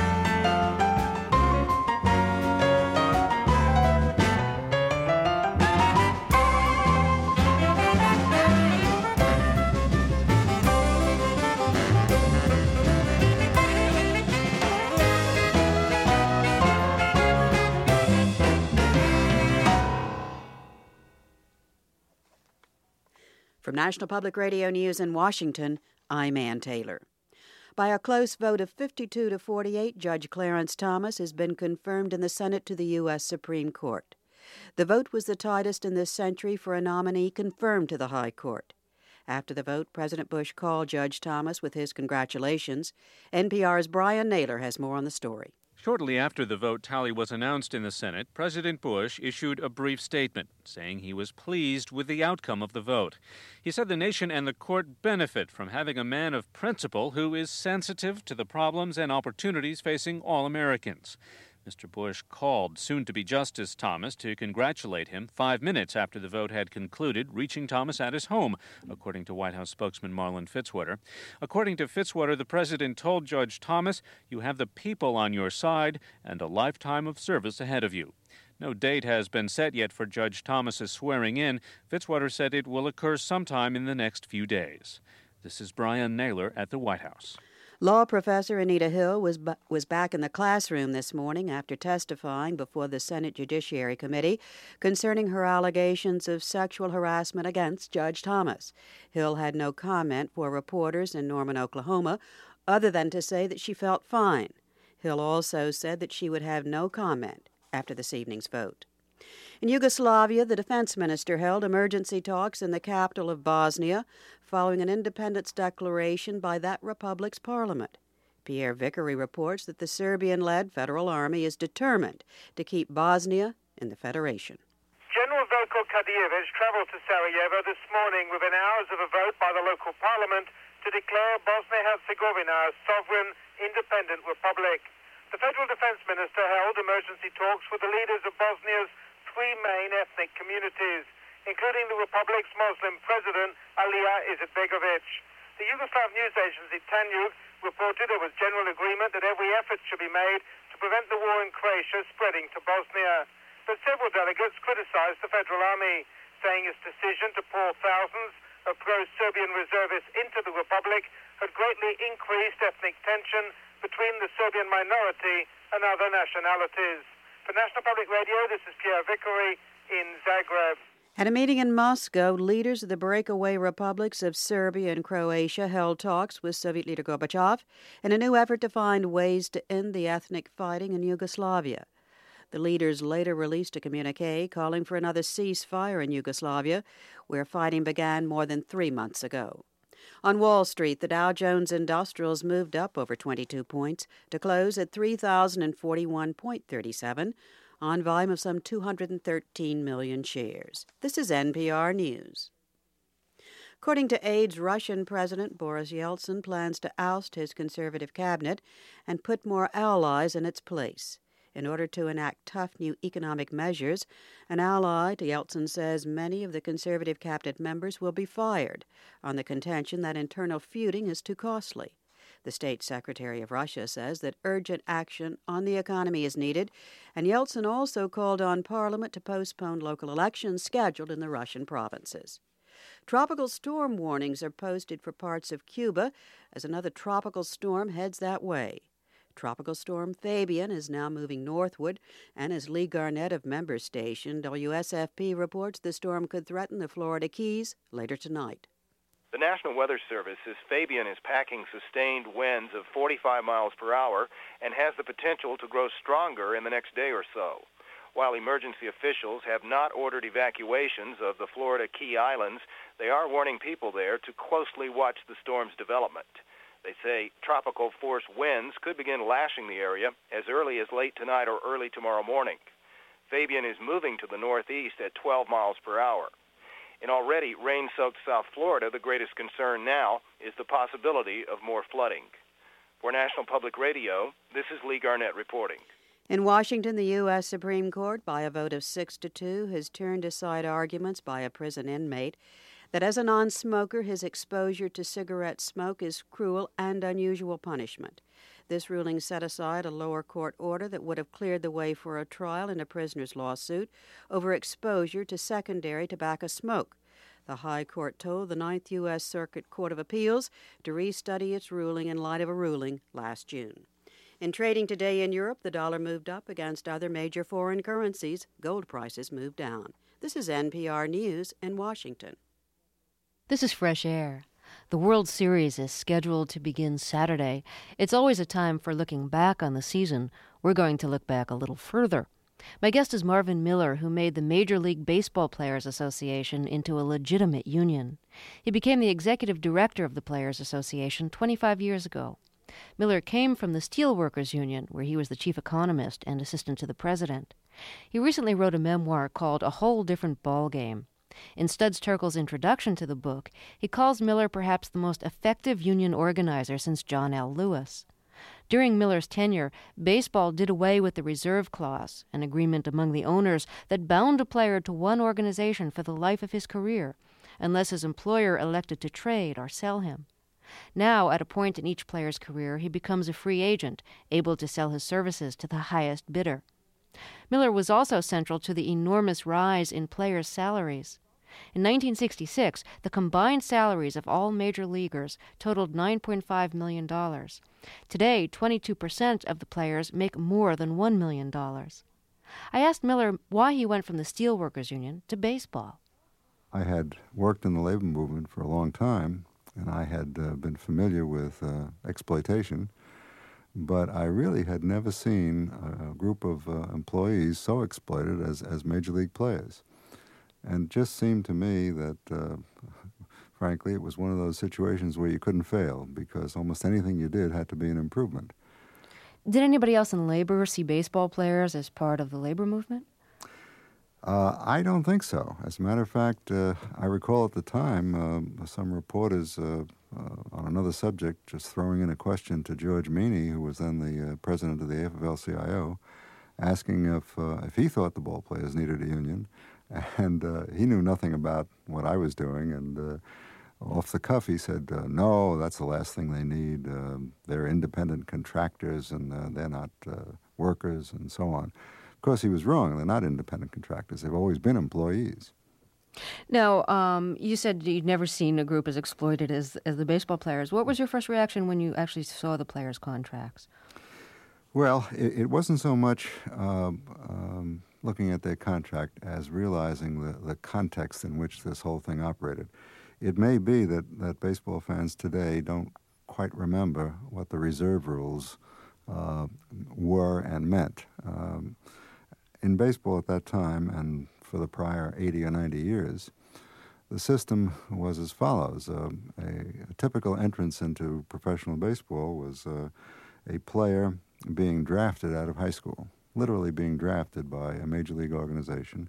From National Public Radio News in Washington, I'm Ann Taylor. By a close vote of fifty-two to forty-eight, Judge Clarence Thomas has been confirmed in the Senate to the U S Supreme Court. The vote was the tightest in this century for a nominee confirmed to the High Court. After the vote, President Bush called Judge Thomas with his congratulations. N P R's Brian Naylor has more on the story. Shortly after the vote tally was announced in the Senate, President Bush issued a brief statement saying he was pleased with the outcome of the vote. He said the nation and the court benefit from having a man of principle who is sensitive to the problems and opportunities facing all Americans. Mister Bush called soon-to-be Justice Thomas to congratulate him five minutes after the vote had concluded, reaching Thomas at his home, according to White House spokesman Marlin Fitzwater. According to Fitzwater, the president told Judge Thomas, "You have the people on your side and a lifetime of service ahead of you." No date has been set yet for Judge Thomas's swearing in. Fitzwater said it will occur sometime in the next few days. This is Brian Naylor at the White House. Law professor Anita Hill was b- was back in the classroom this morning after testifying before the Senate Judiciary Committee concerning her allegations of sexual harassment against Judge Thomas. Hill had no comment for reporters in Norman, Oklahoma, other than to say that she felt fine. Hill also said that she would have no comment after this evening's vote. In Yugoslavia, the defense minister held emergency talks in the capital of Bosnia following an independence declaration by that republic's parliament. Pierre Vickery reports that the Serbian-led federal army is determined to keep Bosnia in the federation. General Veljko Kadijevic traveled to Sarajevo this morning within hours of a vote by the local parliament to declare Bosnia-Herzegovina a sovereign, independent republic. The federal defense minister held emergency talks with the leaders of Bosnia's three main ethnic communities, including the republic's Muslim president, Alija Izetbegovic. The Yugoslav news agency Tanjug reported there was general agreement that every effort should be made to prevent the war in Croatia spreading to Bosnia. But several delegates criticized the federal army, saying its decision to pour thousands of pro-Serbian reservists into the republic had greatly increased ethnic tension between the Serbian minority and other nationalities. For National Public Radio, this is Pierre Vickery in Zagreb. At a meeting in Moscow, leaders of the breakaway republics of Serbia and Croatia held talks with Soviet leader Gorbachev in a new effort to find ways to end the ethnic fighting in Yugoslavia. The leaders later released a communique calling for another ceasefire in Yugoslavia, where fighting began more than three months ago. On Wall Street, the Dow Jones Industrials moved up over twenty-two points to close at three thousand forty-one point three seven on volume of some two hundred thirteen million shares. This is N P R News. According to AIDS, Russian President Boris Yeltsin plans to oust his conservative cabinet and put more allies in its place. in order to enact tough new economic measures. An ally to Yeltsin says many of the conservative cabinet members will be fired on the contention that internal feuding is too costly. The state secretary of Russia says that urgent action on the economy is needed, and Yeltsin also called on Parliament to postpone local elections scheduled in the Russian provinces. Tropical storm warnings are posted for parts of Cuba as another tropical storm heads that way. Tropical storm Fabian is now moving northward, and as Lee Garnett of member station W S F P reports, the storm could threaten the Florida Keys later tonight. The National Weather Service says Fabian is packing sustained winds of forty-five miles per hour and has the potential to grow stronger in the next day or so. While emergency officials have not ordered evacuations of the Florida Key Islands, they are warning people there to closely watch the storm's development. They say tropical force winds could begin lashing the area as early as late tonight or early tomorrow morning. Fabian is moving to the northeast at twelve miles per hour. In already rain-soaked South Florida, the greatest concern now is the possibility of more flooding. For National Public Radio, this is Lee Garnett reporting. In Washington, the U S Supreme Court, by a vote of six to two, has turned aside arguments by a prison inmate that as a non-smoker, his exposure to cigarette smoke is cruel and unusual punishment. This ruling set aside a lower court order that would have cleared the way for a trial in a prisoner's lawsuit over exposure to secondary tobacco smoke. The High Court told the Ninth U S Circuit Court of Appeals to restudy its ruling in light of a ruling last June. In trading today in Europe, the dollar moved up against other major foreign currencies. Gold prices moved down. This is N P R News in Washington. This is Fresh Air. The World Series is scheduled to begin Saturday. It's always a time for looking back on the season. We're going to look back a little further. My guest is Marvin Miller, who made the Major League Baseball Players Association into a legitimate union. He became the executive director of the Players Association twenty-five years ago. Miller came from the Steelworkers Union, where he was the chief economist and assistant to the president. He recently wrote a memoir called A Whole Different Ballgame. In Studs Terkel's introduction to the book, he calls Miller perhaps the most effective union organizer since John L. Lewis. During Miller's tenure, baseball did away with the reserve clause, an agreement among the owners that bound a player to one organization for the life of his career, unless his employer elected to trade or sell him. Now, at a point in each player's career, he becomes a free agent, able to sell his services to the highest bidder. Miller was also central to the enormous rise in players' salaries. In nineteen sixty-six, the combined salaries of all major leaguers totaled nine point five million dollars. Today, twenty-two percent of the players make more than one million dollars. I asked Miller why he went from the Steelworkers Union to baseball. I had worked in the labor movement for a long time, and I had uh, been familiar with uh, exploitation, but I really had never seen a group of uh, employees so exploited as, as major league players. And it just seemed to me that, uh, frankly, it was one of those situations where you couldn't fail because almost anything you did had to be an improvement. Did anybody else in labor see baseball players as part of the labor movement? Uh, I don't think so. As a matter of fact, uh, I recall at the time uh, some reporters uh, uh, on another subject just throwing in a question to George Meany, who was then the uh, president of the A F L C I O, asking if uh, if he thought the ball players needed a union. And uh, he knew nothing about what I was doing, and uh, off the cuff he said, uh, no, that's the last thing they need. Uh, they're independent contractors, and uh, they're not uh, workers, and so on. Of course, he was wrong. They're not independent contractors. They've always been employees. Now, um, you said you'd never seen a group as exploited as, as the baseball players. What was your first reaction when you actually saw the players' contracts? Well, it, it wasn't so much um, um, looking at their contract as realizing the, the context in which this whole thing operated. It may be that, that baseball fans today don't quite remember what the reserve rules uh, were and meant. Um, in baseball at that time, and for the prior eighty or ninety years, the system was as follows. Uh, a, a typical entrance into professional baseball was uh, a player being drafted out of high school, literally being drafted by a major league organization.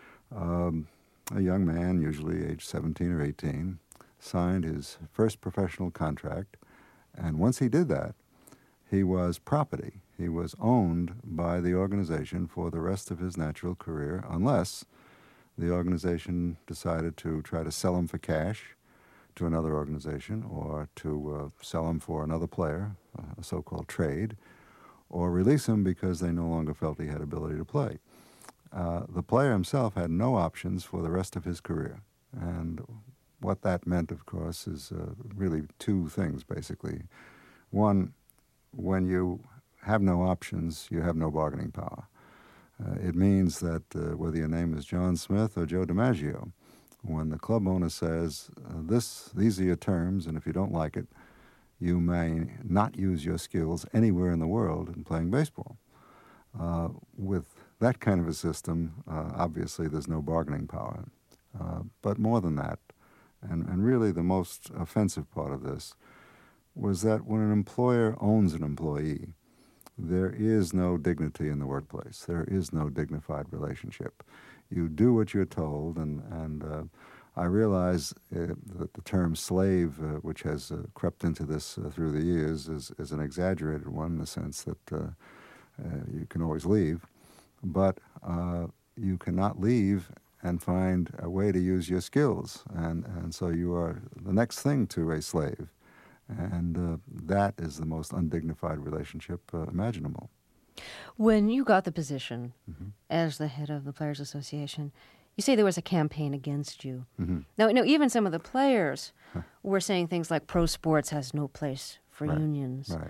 Um, a young man, usually age seventeen or eighteen, signed his first professional contract, and once he did that, he was property. he was owned by the organization for the rest of his natural career unless the organization decided to try to sell him for cash to another organization or to uh, sell him for another player, a so-called trade, or release him because they no longer felt he had ability to play. Uh, the player himself had no options for the rest of his career. And what that meant, of course, is uh, really two things, basically. One, when you have no options, you have no bargaining power. Uh, it means that uh, whether your name is John Smith or Joe DiMaggio, when the club owner says, uh, this, these are your terms, and if you don't like it, you may not use your skills anywhere in the world in playing baseball. Uh, with that kind of a system, uh, obviously there's no bargaining power. Uh, but more than that, and, and really the most offensive part of this, was that when an employer owns an employee, there is no dignity in the workplace. There is no dignified relationship. You do what you're told, and, and uh, I realize uh, that the term slave, uh, which has uh, crept into this uh, through the years, is, is an exaggerated one in the sense that uh, uh, you can always leave, but uh, you cannot leave and find a way to use your skills, and, and so you are the next thing to a slave, and uh, that is the most undignified relationship uh, imaginable. When you got the position mm-hmm. as the head of the Players Association, you say there was a campaign against you. Mm-hmm. Now, now, even some of the players huh. were saying things like pro sports has no place for right. unions. Right.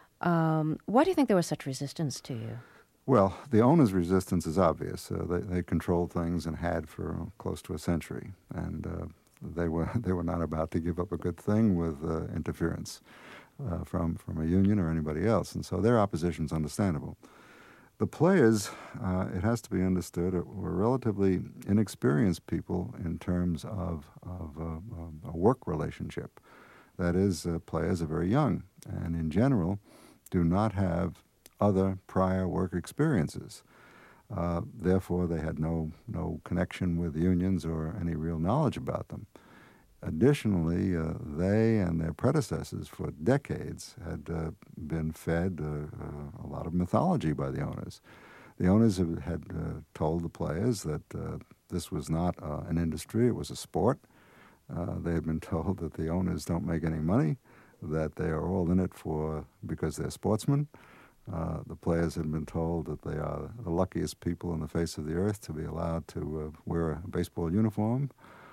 Um, why do you think there was such resistance to you? Well, the owners' resistance is obvious. Uh, they, they controlled things and had for uh, close to a century, and uh, they were they were not about to give up a good thing with uh, interference uh, from from a union or anybody else, and so their opposition is understandable. The players, uh, it has to be understood, were relatively inexperienced people in terms of, of uh, a work relationship. That is, uh, players are very young and in general do not have other prior work experiences. Uh, therefore, they had no, no connection with unions or any real knowledge about them. Additionally, uh, they and their predecessors for decades had uh, been fed uh, uh, a lot of mythology by the owners. The owners have, had uh, told the players that uh, this was not uh, an industry, it was a sport. Uh, they had been told that the owners don't make any money, that they are all in it for because they're sportsmen. Uh, the players had been told that they are the luckiest people on the face of the earth to be allowed to uh, wear a baseball uniform.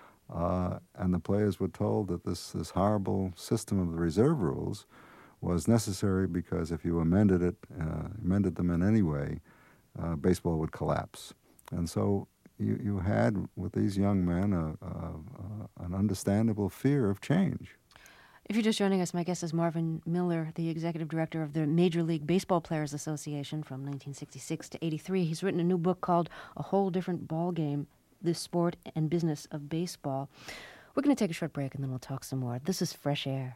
Uh, and the players were told that this, this horrible system of the reserve rules was necessary because if you amended it, uh, amended them in any way, uh, baseball would collapse. And so you, you had, with these young men, a, a, a, an understandable fear of change. If you're just joining us, my guest is Marvin Miller, the executive director of the Major League Baseball Players Association from nineteen sixty-six to eighty-three. He's written a new book called A Whole Different Ballgame, The Sport and Business of Baseball. We're going to take a short break and then we'll talk some more. This is Fresh Air.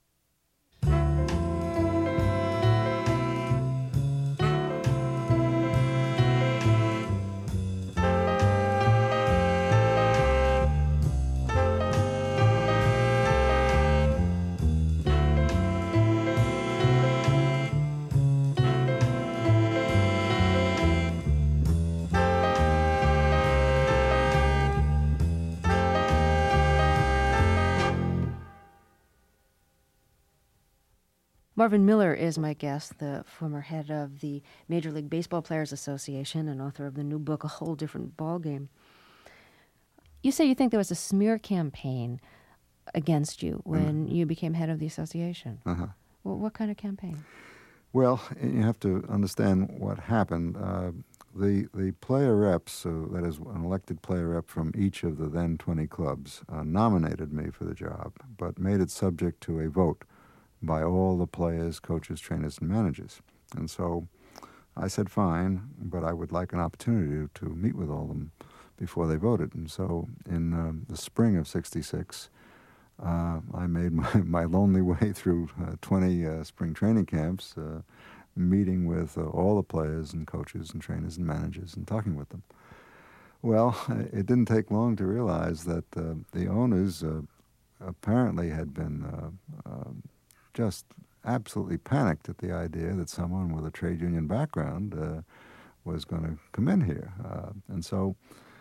Marvin Miller is my guest, the former head of the Major League Baseball Players Association and author of the new book, A Whole Different Ballgame. You say you think there was a smear campaign against you when mm. you became head of the association. Uh-huh. Well, what kind of campaign? Well, you have to understand what happened. Uh, the the player reps, uh, that is an elected player rep from each of the then twenty clubs, uh, nominated me for the job, but made it subject to a vote by all the players, coaches, trainers, and managers. And so I said, fine, but I would like an opportunity to, to meet with all of them before they voted. And so in uh, the spring of sixty-six, uh, I made my, my lonely way through uh, twenty uh, spring training camps, uh, meeting with uh, all the players and coaches and trainers and managers and talking with them. Well, it didn't take long to realize that uh, the owners uh, apparently had been uh, uh, just absolutely panicked at the idea that someone with a trade union background uh, was going to come in here. Uh, and so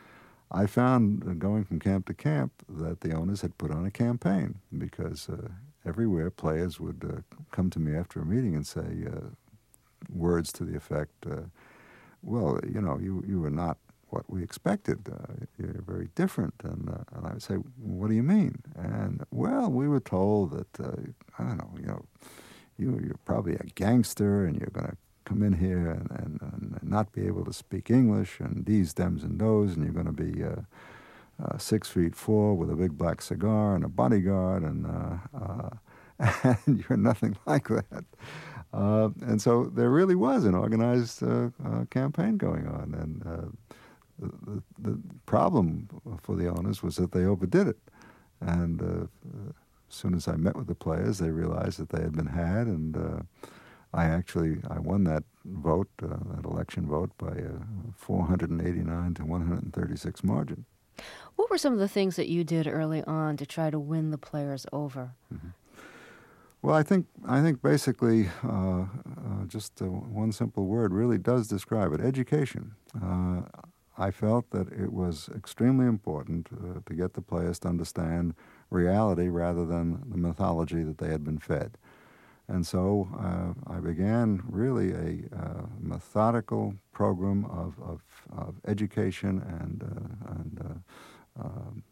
I found, uh, going from camp to camp, that the owners had put on a campaign, because uh, everywhere players would uh, come to me after a meeting and say uh, words to the effect, uh, well, you know, you, you were not what we expected. Uh, you're very different. And, uh, and I would say, what do you mean? And, well, we were told that, uh, I don't know, you know, you, you're probably a gangster and you're going to come in here and, and, and not be able to speak English and these, dems, and those, and you're going to be uh, uh, six feet four with a big black cigar and a bodyguard, and, uh, uh, and you're nothing like that. Uh, and so there really was an organized uh, uh, campaign going on, and uh, The, the problem for the owners was that they overdid it. And uh, as soon as I met with the players, they realized that they had been had, and uh, I actually, I won that vote, uh, that election vote, by a four hundred eighty-nine to one hundred thirty-six margin. What were some of the things that you did early on to try to win the players over? Mm-hmm. Well, I think I think basically uh, uh, just uh, one simple word really does describe it: education. Uh, I felt that it was extremely important uh, to get the players to understand reality rather than the mythology that they had been fed. And so uh, I began really a uh, methodical program of, of, of education and, uh, and uh, uh,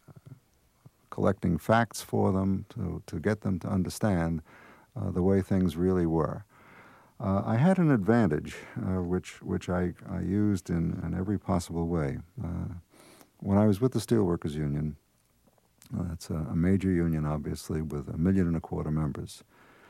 collecting facts for them to, to get them to understand uh, the way things really were. Uh, I had an advantage, uh, which which I, I used in, in every possible way. Uh, when I was with the Steelworkers Union, uh, that's a, a major union, obviously, with a million and a quarter members.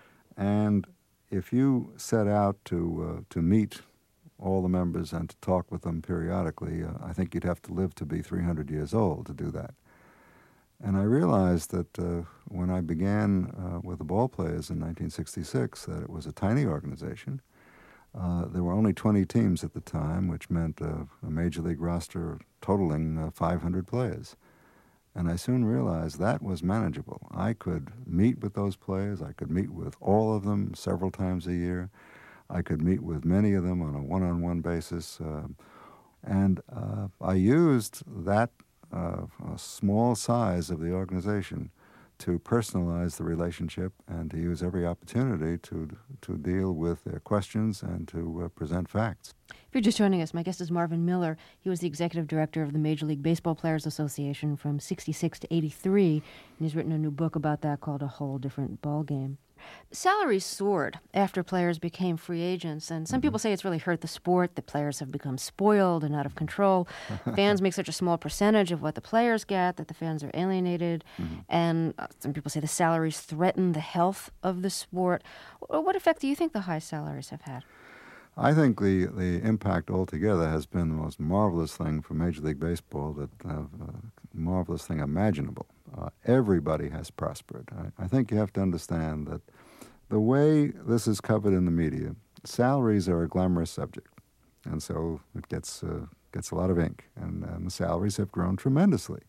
And if you set out to uh, to meet all the members and to talk with them periodically, uh, I think you'd have to live to be three hundred years old to do that. And I realized that uh, when I began uh, with the ball players in nineteen sixty-six, that it was a tiny organization. Uh, there were only twenty teams at the time, which meant uh, a major league roster totaling uh, five hundred players. And I soon realized that was manageable. I could meet with those players. I could meet with all of them several times a year. I could meet with many of them on a one-on-one basis. Uh, and uh, I used that Uh, a small size of the organization to personalize the relationship and to use every opportunity to to deal with their questions and to uh, present facts. If you're just joining us, my guest is Marvin Miller. He was the executive director of the Major League Baseball Players Association from sixty-six to eighty-three, and he's written a new book about that called A Whole Different Ballgame. Salaries soared after players became free agents, and some mm-hmm. people say it's really hurt the sport, that players have become spoiled and out of control. Fans make such a small percentage of what the players get that the fans are alienated, mm-hmm. and uh, some people say the salaries threaten the health of the sport. What effect do you think the high salaries have had? I think the, the impact altogether has been the most marvelous thing for Major League Baseball, that uh, marvelous thing imaginable. Uh, everybody has prospered. I, I think you have to understand that the way this is covered in the media, salaries are a glamorous subject, and so it gets uh, gets a lot of ink, and, and the salaries have grown tremendously.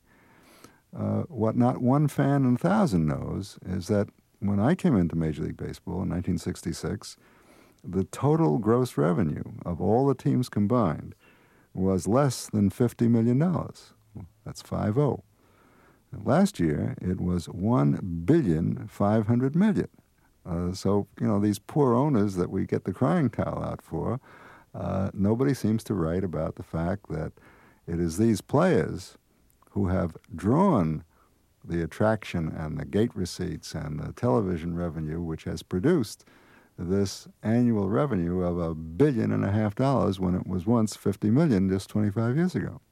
Uh, what not one fan in a thousand knows is that when I came into Major League Baseball in nineteen sixty-six, the total gross revenue of all the teams combined was less than fifty million dollars. That's five oh. Last year, it was one billion five hundred million dollars. Uh, so, you know, these poor owners that we get the crying towel out for, uh, nobody seems to write about the fact that it is these players who have drawn the attraction and the gate receipts and the television revenue, which has produced this annual revenue of a billion and a half dollars when it was once fifty million just twenty-five years ago.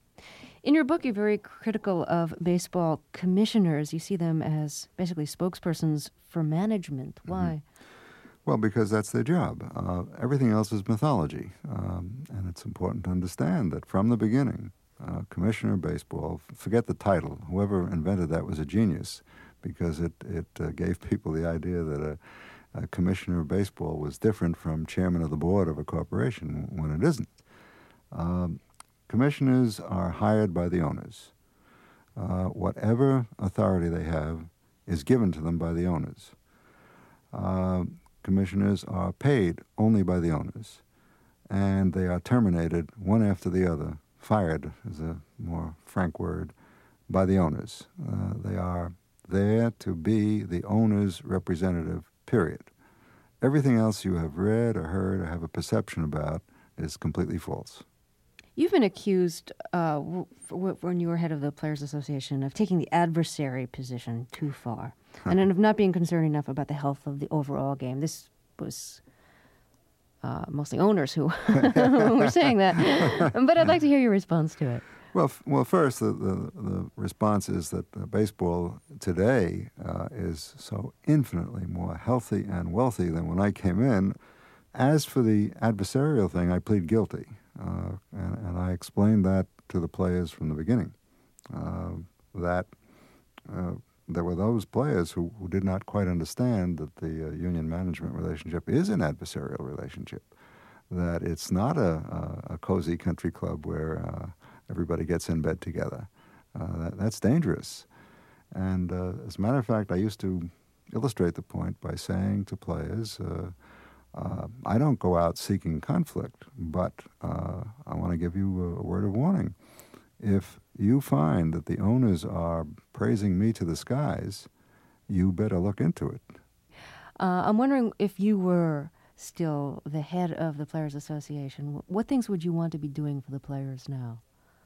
In your book, you're very critical of baseball commissioners. You see them as basically spokespersons for management. Why? Mm-hmm. Well, because that's their job. Uh, everything else is mythology. Um, and it's important to understand that from the beginning, uh, Commissioner of Baseball, forget the title, whoever invented that was a genius, because it, it uh, gave people the idea that a, a Commissioner of Baseball was different from Chairman of the Board of a corporation, when it isn't. Um, Commissioners are hired by the owners. Uh, whatever authority they have is given to them by the owners. uh, commissioners are paid only by the owners, and they are terminated one after the other, fired is a more frank word, by the owners. Uh, they are there to be the owner's representative, period. Everything else you have read or heard or have a perception about is completely false. You've been accused, uh, w- w- when you were head of the Players Association, of taking the adversary position too far, and of not being concerned enough about the health of the overall game. This was uh, mostly owners who were saying that, but I'd like to hear your response to it. Well, f- well, first, the, the, the response is that uh, baseball today uh, is so infinitely more healthy and wealthy than when I came in. As for the adversarial thing, I plead guilty, uh, and, and I explained that to the players from the beginning, uh, that uh, there were those players who, who did not quite understand that the uh, union management relationship is an adversarial relationship, that it's not a, a, a cozy country club where uh, everybody gets in bed together. Uh, that, that's dangerous. And uh, as a matter of fact, I used to illustrate the point by saying to players, uh, uh, I don't go out seeking conflict, but uh, I want to give you a, a word of warning. If you find that the owners are praising me to the skies, you better look into it. Uh, I'm wondering if you were still the head of the Players Association, what things would you want to be doing for the players now?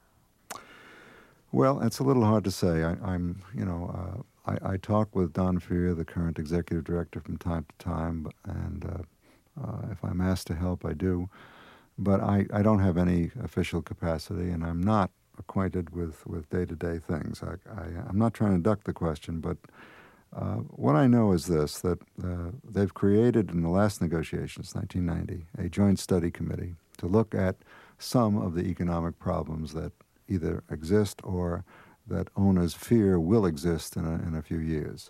Well, it's a little hard to say. I, I'm, you know, uh, I, I talk with Don Fehr, the current executive director, from time to time, and uh, uh, if I'm asked to help, I do. But I, I don't have any official capacity, and I'm not acquainted with, with day-to-day things. I, I, I'm not trying to duck the question, but uh, what I know is this, that uh, they've created in the last negotiations, nineteen ninety, a joint study committee to look at some of the economic problems that either exist or that owners fear will exist in a, in a few years.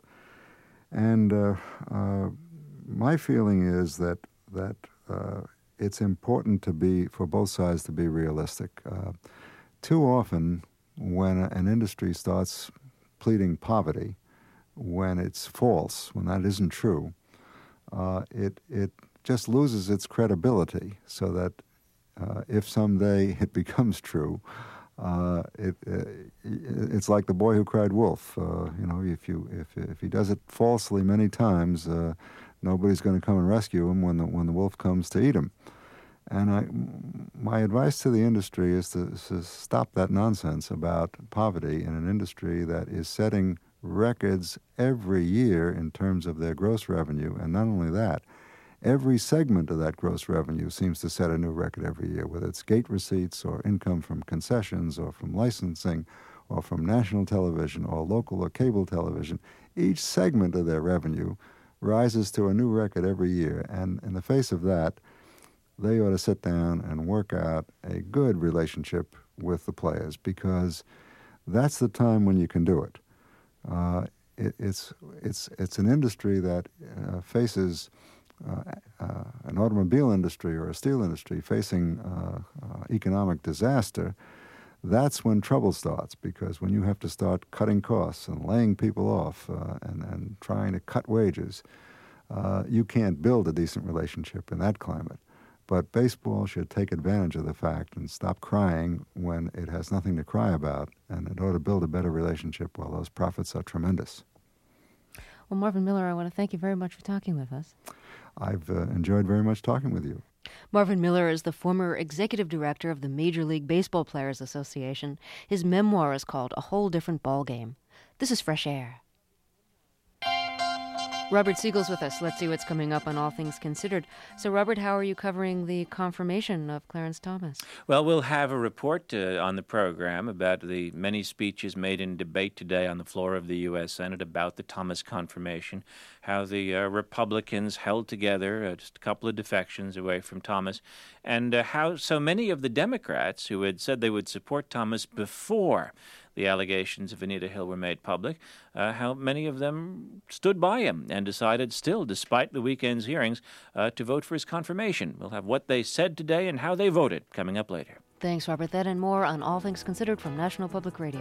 And uh, uh, my feeling is that that uh, it's important to be, for both sides to be realistic. Uh, too often, when an industry starts pleading poverty, when it's false, when that isn't true, uh, it it just loses its credibility. So that uh, if someday it becomes true, Uh, it, uh, it's like the boy who cried wolf. Uh, you know, if you if if he does it falsely many times, uh, nobody's going to come and rescue him when the when the wolf comes to eat him. And I, my advice to the industry is to, to stop that nonsense about poverty in an industry that is setting records every year in terms of their gross revenue, and not only that. Every segment of that gross revenue seems to set a new record every year, whether it's gate receipts or income from concessions or from licensing or from national television or local or cable television. Each segment of their revenue rises to a new record every year. And in the face of that, they ought to sit down and work out a good relationship with the players, because that's the time when you can do it. Uh, it it's, it's, it's an industry that uh, faces... Uh, uh, an automobile industry or a steel industry facing uh, uh, economic disaster, that's when trouble starts, because when you have to start cutting costs and laying people off uh, and, and trying to cut wages, uh, you can't build a decent relationship in that climate. But baseball should take advantage of the fact and stop crying when it has nothing to cry about, and it ought to build a better relationship while those profits are tremendous. Well, Marvin Miller, I want to thank you very much for talking with us. I've uh, enjoyed very much talking with you. Marvin Miller is the former executive director of the Major League Baseball Players Association. His memoir is called A Whole Different Ballgame. This is Fresh Air. Robert Siegel's with us. Let's see what's coming up on All Things Considered. So, Robert, how are you covering the confirmation of Clarence Thomas? Well, we'll have a report uh, on the program about the many speeches made in debate today on the floor of the U S Senate about the Thomas confirmation, how the uh, Republicans held together, uh, just a couple of defections away from Thomas, and uh, how so many of the Democrats who had said they would support Thomas before the allegations of Anita Hill were made public, uh, how many of them stood by him and decided still, despite the weekend's hearings, uh, to vote for his confirmation. We'll have what they said today and how they voted coming up later. Thanks, Robert. That and more on All Things Considered from National Public Radio.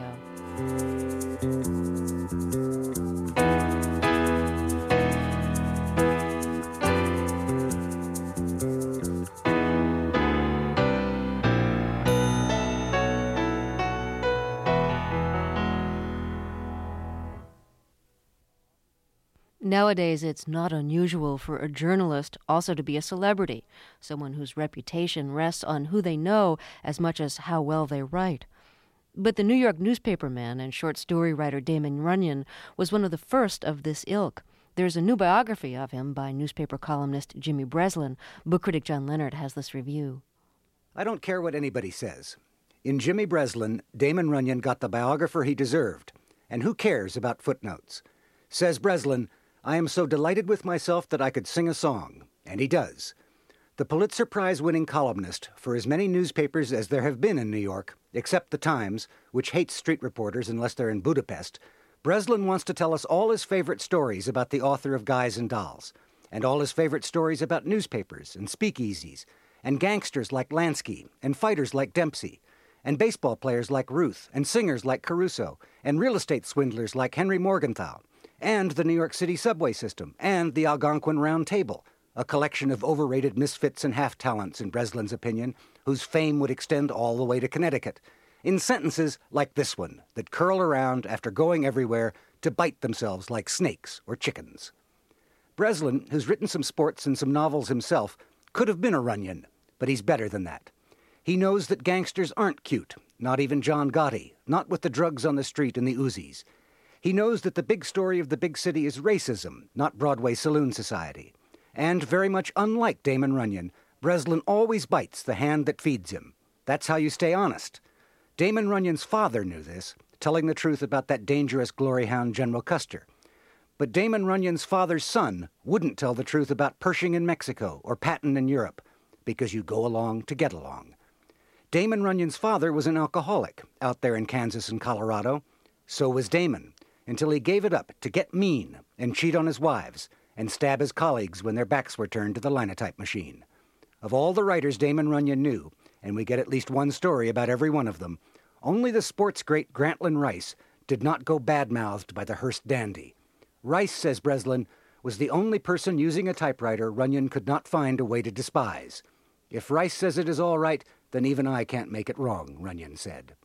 Nowadays, it's not unusual for a journalist also to be a celebrity, someone whose reputation rests on who they know as much as how well they write. But the New York newspaperman and short story writer Damon Runyon was one of the first of this ilk. There's a new biography of him by newspaper columnist Jimmy Breslin. Book critic John Leonard has this review. I don't care what anybody says. In Jimmy Breslin, Damon Runyon got the biographer he deserved. And who cares about footnotes? Says Breslin, I am so delighted with myself that I could sing a song. And he does. The Pulitzer Prize-winning columnist for as many newspapers as there have been in New York, except the Times, which hates street reporters unless they're in Budapest, Breslin wants to tell us all his favorite stories about the author of Guys and Dolls, and all his favorite stories about newspapers and speakeasies, and gangsters like Lansky, and fighters like Dempsey, and baseball players like Ruth, and singers like Caruso, and real estate swindlers like Henry Morgenthau, and the New York City subway system, and the Algonquin Round Table, a collection of overrated misfits and half-talents, in Breslin's opinion, whose fame would extend all the way to Connecticut, in sentences like this one that curl around after going everywhere to bite themselves like snakes or chickens. Breslin, who's written some sports and some novels himself, could have been a Runyon, but he's better than that. He knows that gangsters aren't cute, not even John Gotti, not with the drugs on the street and the Uzis. He knows that the big story of the big city is racism, not Broadway saloon society. And very much unlike Damon Runyon, Breslin always bites the hand that feeds him. That's how you stay honest. Damon Runyon's father knew this, telling the truth about that dangerous glory hound General Custer. But Damon Runyon's father's son wouldn't tell the truth about Pershing in Mexico or Patton in Europe, because you go along to get along. Damon Runyon's father was an alcoholic out there in Kansas and Colorado. So was Damon, until he gave it up to get mean and cheat on his wives and stab his colleagues when their backs were turned to the linotype machine. Of all the writers Damon Runyon knew, and we get at least one story about every one of them, only the sports great Grantland Rice did not go bad-mouthed by the Hearst dandy. Rice, says Breslin, was the only person using a typewriter Runyon could not find a way to despise. If Rice says it is all right, then even I can't make it wrong, Runyon said.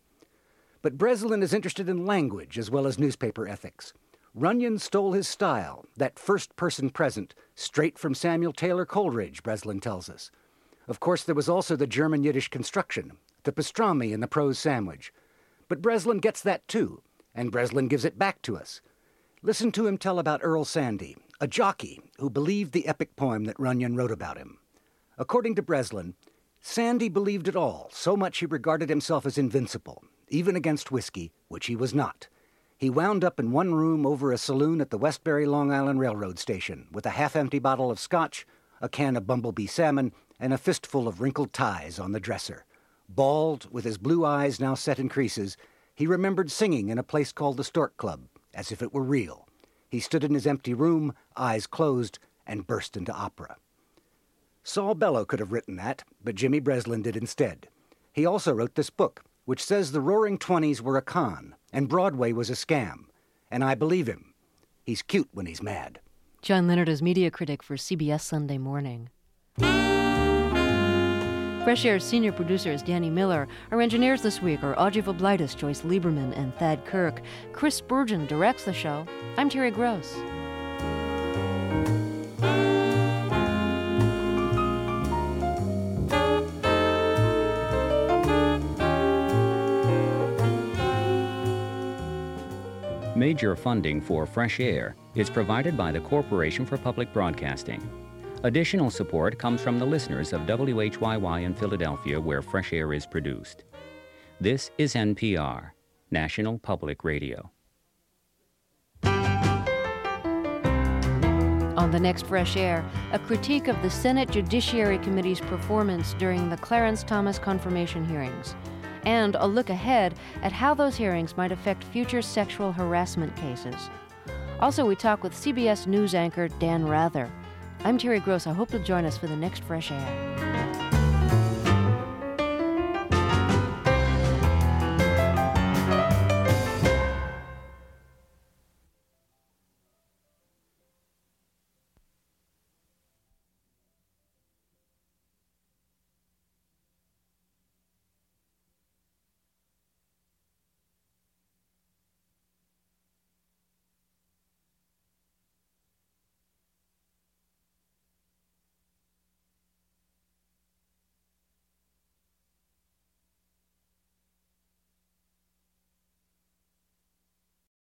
But Breslin is interested in language as well as newspaper ethics. Runyon stole his style, that first-person present, straight from Samuel Taylor Coleridge, Breslin tells us. Of course, there was also the German-Yiddish construction, the pastrami in the prose sandwich. But Breslin gets that too, and Breslin gives it back to us. Listen to him tell about Earl Sandy, a jockey who believed the epic poem that Runyon wrote about him. According to Breslin, Sandy believed it all, so much he regarded himself as invincible, even against whiskey, which he was not. He wound up in one room over a saloon at the Westbury Long Island Railroad Station with a half-empty bottle of scotch, a can of bumblebee salmon, and a fistful of wrinkled ties on the dresser. Bald, with his blue eyes now set in creases, he remembered singing in a place called the Stork Club, as if it were real. He stood in his empty room, eyes closed, and burst into opera. Saul Bellow could have written that, but Jimmy Breslin did instead. He also wrote this book, which says the Roaring Twenties were a con, and Broadway was a scam. And I believe him. He's cute when he's mad. John Leonard is media critic for C B S Sunday Morning. Fresh Air's senior producer is Danny Miller. Our engineers this week are Audrey Voblaitis, Joyce Lieberman, and Thad Kirk. Chris Spurgeon directs the show. I'm Terry Gross. Major funding for Fresh Air is provided by the Corporation for Public Broadcasting. Additional support comes from the listeners of W H Y Y in Philadelphia, where Fresh Air is produced. This is N P R, National Public Radio. On the next Fresh Air, a critique of the Senate Judiciary Committee's performance during the Clarence Thomas confirmation hearings, and a look ahead at how those hearings might affect future sexual harassment cases. Also, we talk with C B S News anchor Dan Rather. I'm Terry Gross. I hope you'll join us for the next Fresh Air.